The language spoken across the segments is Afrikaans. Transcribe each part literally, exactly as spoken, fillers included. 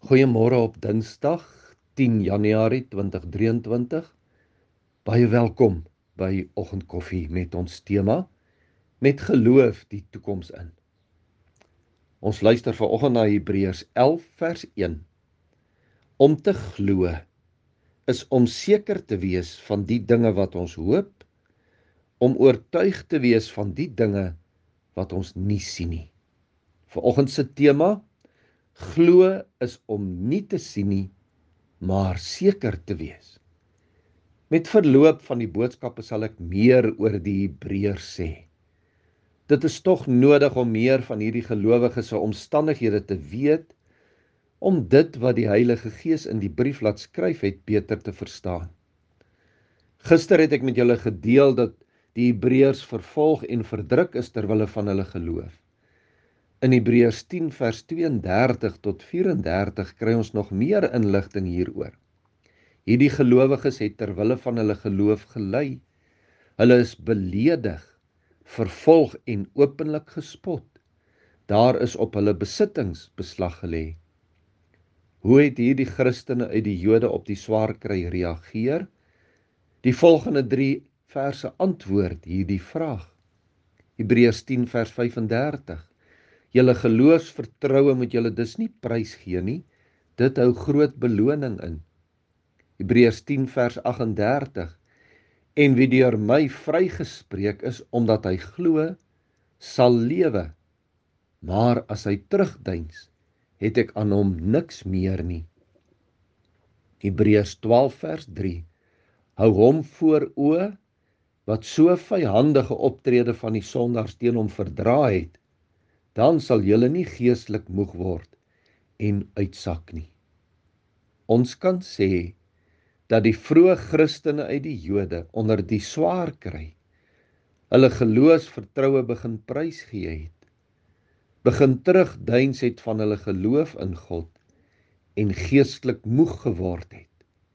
Goeiemôre op Dinsdag, tien Januarie twintig drieëntwintig. Baie welkom by Oggendkoffie met ons tema met geloof die toekoms in. Ons luister vanoggend na Hebreërs elf vers een. Om te glo is om seker te wees van die dinge wat ons hoop, om oortuig te wees van die dinge wat ons nie sien nie. Vanoggend se tema: glo is om nie te sien nie, maar seker te wees. Met verloop van die boodskappe sal ek meer oor die Hebreërs sê. Dit is tog nodig om meer van hierdie gelowiges se omstandighede te weet, om dit wat die Heilige Gees in die brief laat skryf het beter te verstaan. Gister het ek met julle gedeel dat die Hebreërs vervolg en verdruk is ter wille van hulle geloof. In Hebreërs tien vers twee en dertig tot vyf en dertig kry ons nog meer inligting hieroor. Hierdie gelowiges het ter wille van hulle geloof gelei. Hulle is beledig, vervolg en openlik gespot. Daar is op hulle besittings beslag gelê. Hoe het hierdie Christene uit die Jode op die swaar kry reageer? Die volgende drie verse antwoord hierdie vraag. Hebreërs tien vers vyf en dertig. Julle geloofsvertroue moet julle dus nie prysgee nie, dit hou groot beloning in. Hebreërs tien vers agt en dertig. En wie deur my vrygespreek is omdat hy glo, sal lewe. Maar as hy terugdeins, het ek aan hom niks meer nie. Hebreërs twaalf vers drie. Hou hom voor oë wat so vyhandige optrede van die sondaars teen hom verdra het, dan sal julle nie geestelik moeg word en uitsak nie. Ons kan sê dat die vroeë Christene uit die Jode onder die swaar kry, hulle geloofsvertroue begin prysgee het, begin terugdeins het van hulle geloof in God en geestelik moeg geword het.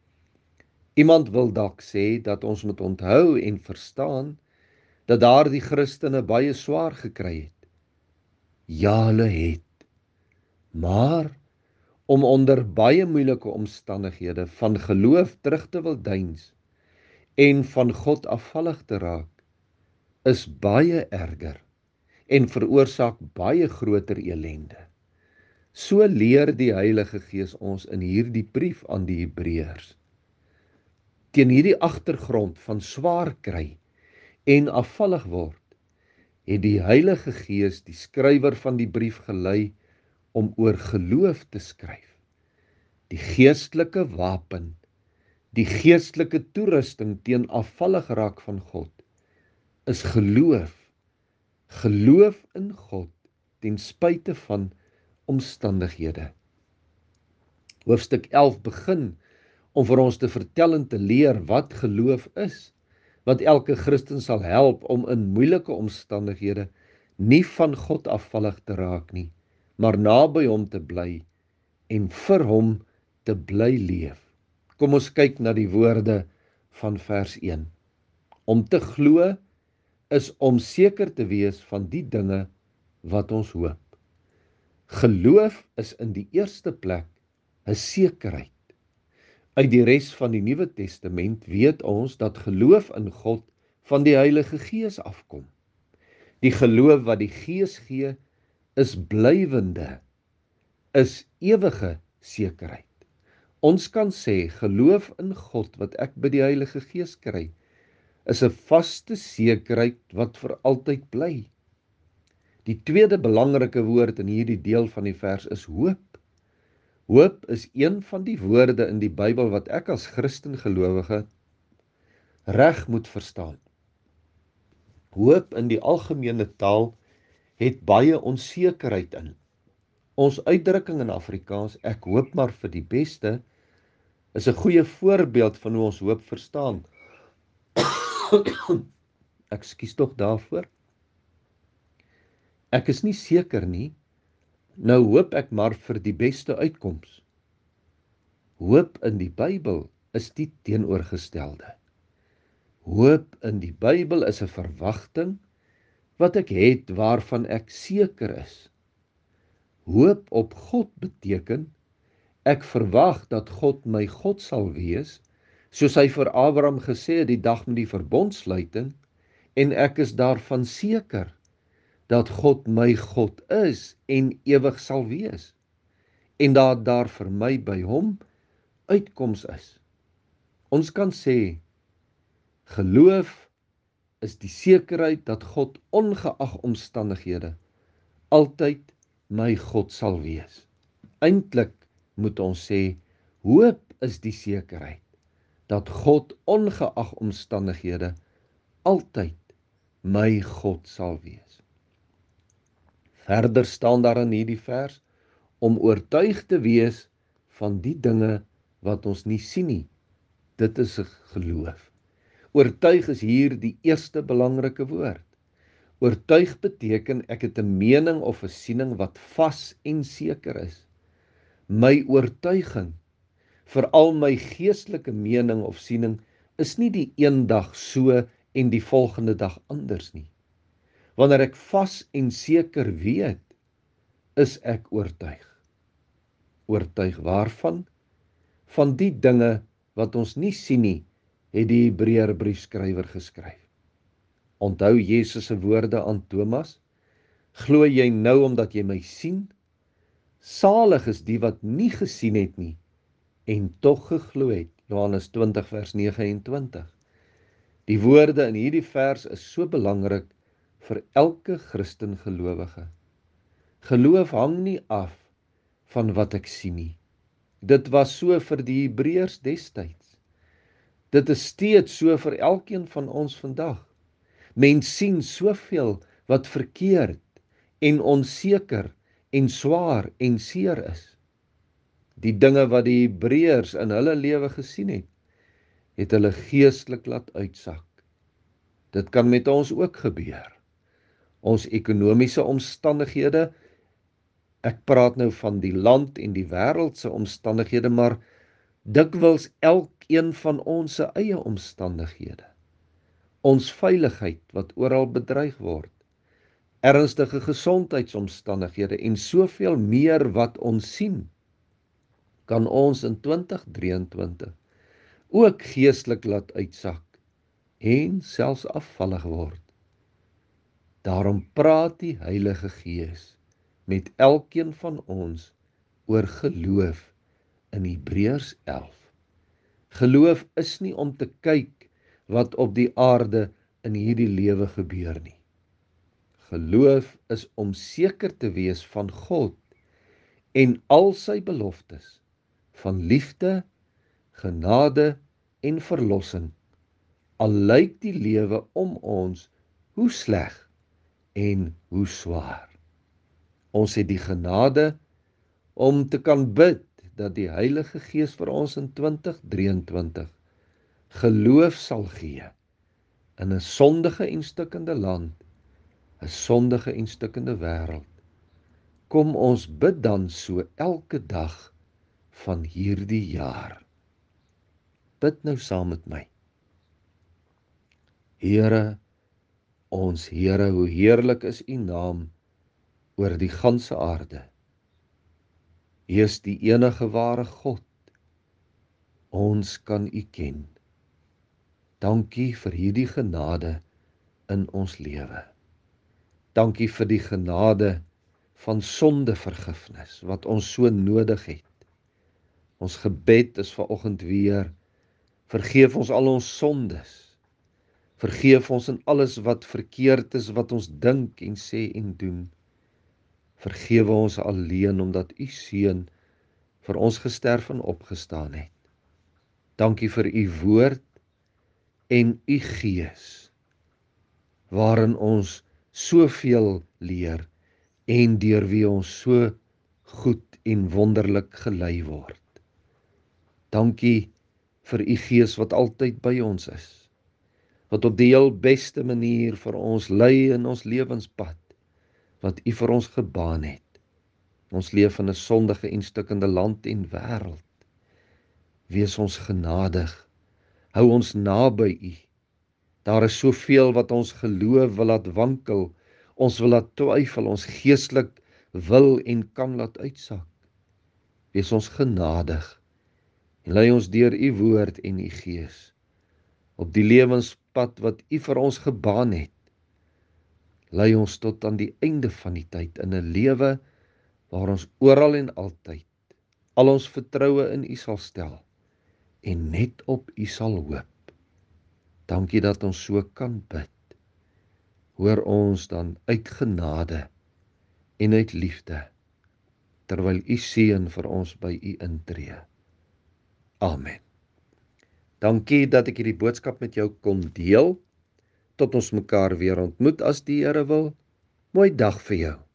Iemand wil dalk sê dat ons moet onthou en verstaan dat daardie Christene baie swaar gekry het. Ja, hulle het, maar om onder baie moeilike omstandighede van geloof terug te wil deins en van God afvallig te raak, is baie erger en veroorsaak baie groter elende. So leer die Heilige Gees ons in hierdie brief aan die Hebreërs. Teen hierdie agtergrond van swaar kry en afvallig word, het die Heilige Gees die skrywer van die brief gelei om oor geloof te skryf. Die geestelike wapen, die geestelike toerusting teen afvallig raak van God, is geloof. Geloof in God ten spyte van omstandighede. Hoofstuk elf begin om vir ons te vertel en te leer wat geloof is, wat elke Christen sal help om in moeilike omstandighede nie van God afvallig te raak nie, maar naby hom te bly en vir hom te bly leef. Kom ons kyk na die woorde van vers een. Om te glo is om seker te wees van die dinge wat ons hoop. Geloof is in die eerste plek 'n sekerheid. Uit die res van die Nuwe Testament weet ons dat geloof in God van die Heilige Gees afkom. Die geloof wat die Gees gee is blywende, is ewige sekerheid. Ons kan sê geloof in God wat ek by die Heilige Gees kry, is 'n vaste sekerheid wat vir altyd bly. Die tweede belangrike woord in hierdie deel van die vers is hoop. Hoop is een van die woorde in die Bybel wat ek as Christen gelowige reg moet verstaan. Hoop in die algemene taal het baie onsekerheid in. Ons uitdrukking in Afrikaans, ek hoop maar vir die beste, is 'n goeie voorbeeld van hoe ons hoop verstaan. Ekskuus tog daarvoor. Ek is nie seker nie, nou hoop ek maar vir die beste uitkoms. Hoop in die Bybel is die teenoorgestelde. Hoop in die Bybel is 'n verwagting wat ek het waarvan ek seker is. Hoop op God beteken Ek verwag dat God my God sal wees, soos hy vir Abraham gesê het die dag met die verbondsluiting, en ek is daarvan seker dat God my God is en ewig sal wees, en dat daar vir my by hom uitkoms is. Ons kan sê, geloof is die sekerheid dat God ongeag omstandighede altyd my God sal wees. Eintlik moet ons sê, hoop is die sekerheid dat God ongeag omstandighede altyd my God sal wees. Verder staan daar in hierdie vers, om oortuig te wees van die dinge wat ons nie sien nie. Dit is 'n geloof. Oortuig is hier die eerste belangrike woord. Oortuig beteken ek het 'n mening of 'n siening wat vas en seker is. My oortuiging, veral my geestelike mening of siening, is nie die een dag so en die volgende dag anders nie. Wanneer ek vas en seker weet, is ek oortuig. Oortuig waarvan? Van die dinge wat ons nie sien nie, het die Hebreërbriefskrywer geskryf. Onthou Jesus se woorde aan Thomas, glo jy nou omdat jy my sien? Salig is die wat nie gesien het nie, en tog geglo het. Johannes twintig vers nege en twintig. Die woorde in hierdie vers is so belangrik vir elke Christen gelowige. Geloof hang nie af van wat ek sien nie. Dit was so vir die Hebreërs destyds. Dit is steeds so vir elkeen van ons vandag. Mens sien soveel wat verkeerd en onseker en swaar en seer is. Die dinge wat die Hebreërs in hulle lewe gesien het, het hulle geestelik laat uitsak. Dit kan met ons ook gebeur. Ons ekonomiese omstandighede, ek praat nou van die land en die wêreldse omstandighede, maar dikwels elkeen van ons se eie omstandighede. Ons veiligheid wat oral bedreig word, ernstige gesondheidsomstandighede en soveel meer wat ons sien, kan ons in twintig drieëntwintig ook geestelik laat uitsak en selfs afvallig word. Daarom praat die Heilige Gees met elkeen van ons oor geloof in Hebreërs elf. Geloof is nie om te kyk wat op die aarde in hierdie lewe gebeur nie. Geloof is om seker te wees van God en al sy beloftes van liefde, genade en verlossing, al lyk die lewe om ons hoe sleg en hoe swaar. Ons het die genade om te kan bid dat die Heilige Gees vir ons in twintig drieëntwintig geloof sal gee in 'n sondige en stikkende land, 'n sondige en stikkende wêreld. Kom ons bid dan so elke dag van hierdie jaar. Bid nou saam met my. Here, ons Here, hoe heerlik is U naam oor die ganse aarde. U is die enige ware God. Ons kan U ken. Dankie vir hierdie genade in ons lewe. Dankie vir die genade van sondevergifnis wat ons so nodig het. Ons gebed is vanoggend weer, vergeef ons al ons sondes. Vergeef ons in alles wat verkeerd is, wat ons dink en sê en doen. Vergewe ons alleen omdat U Seun vir ons gesterf en opgestaan het. Dankie vir U woord en U Gees, waarin ons soveel leer en deur wie ons so goed en wonderlik gelei word. Dankie vir U Gees wat altyd by ons is, wat op die heel beste manier vir ons lei in ons lewenspad, wat U vir ons gebaan het. Ons leef in 'n sondige en stikkende land en wêreld. Wees ons genadig, hou ons naby U. Daar is soveel wat ons geloof wil laat wankel, ons wil laat twyfel, ons geestelik wil en kan laat uitsak. Wees ons genadig en lei ons deur u woord en u gees op die lewenspad wat u vir ons gebaan het. Lei ons tot aan die einde van die tyd in 'n lewe waar ons oral en altyd al ons vertroue in u sal stel en net op u sal hoop. Dankie dat ons so kan bid. Hoor ons dan uit genade en uit liefde, terwyl u seën vir ons by u intree. Amen. Dankie dat ek hierdie boodskap met jou kon deel. Tot ons mekaar weer ontmoet as die Here wil. Mooi dag vir jou.